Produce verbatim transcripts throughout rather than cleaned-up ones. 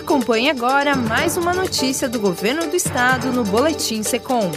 Acompanhe agora mais uma notícia do Governo do Estado no Boletim Secom.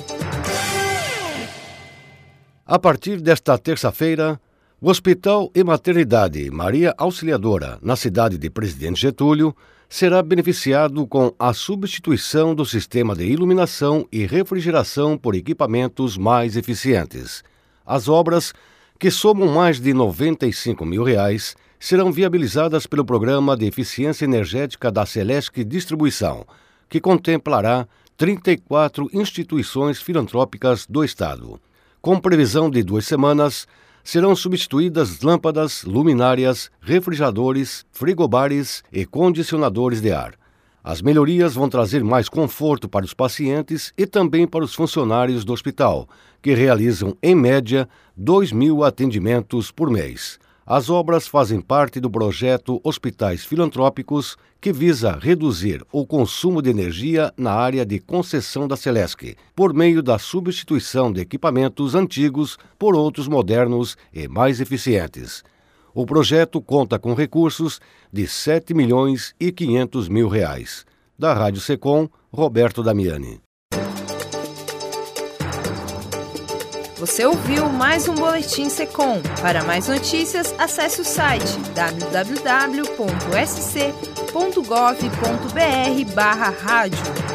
A partir desta terça-feira, o Hospital e Maternidade Maria Auxiliadora, na cidade de Presidente Getúlio, será beneficiado com a substituição do sistema de iluminação e refrigeração por equipamentos mais eficientes. As obras, que somam mais de noventa e cinco mil reais, serão viabilizadas pelo Programa de Eficiência Energética da Celesc Distribuição, que contemplará trinta e quatro instituições filantrópicas do Estado. Com previsão de duas semanas, serão substituídas lâmpadas, luminárias, refrigeradores, frigobares e condicionadores de ar. As melhorias vão trazer mais conforto para os pacientes e também para os funcionários do hospital, que realizam, em média, dois mil atendimentos por mês. As obras fazem parte do projeto Hospitais Filantrópicos, que visa reduzir o consumo de energia na área de concessão da Celesc, por meio da substituição de equipamentos antigos por outros modernos e mais eficientes. O projeto conta com recursos de sete milhões e quinhentos mil reais. Da Rádio Secom, Roberto Damiani. Você ouviu mais um Boletim Secom. Para mais notícias, acesse o site w w w ponto s c ponto gov ponto b r barra rádio.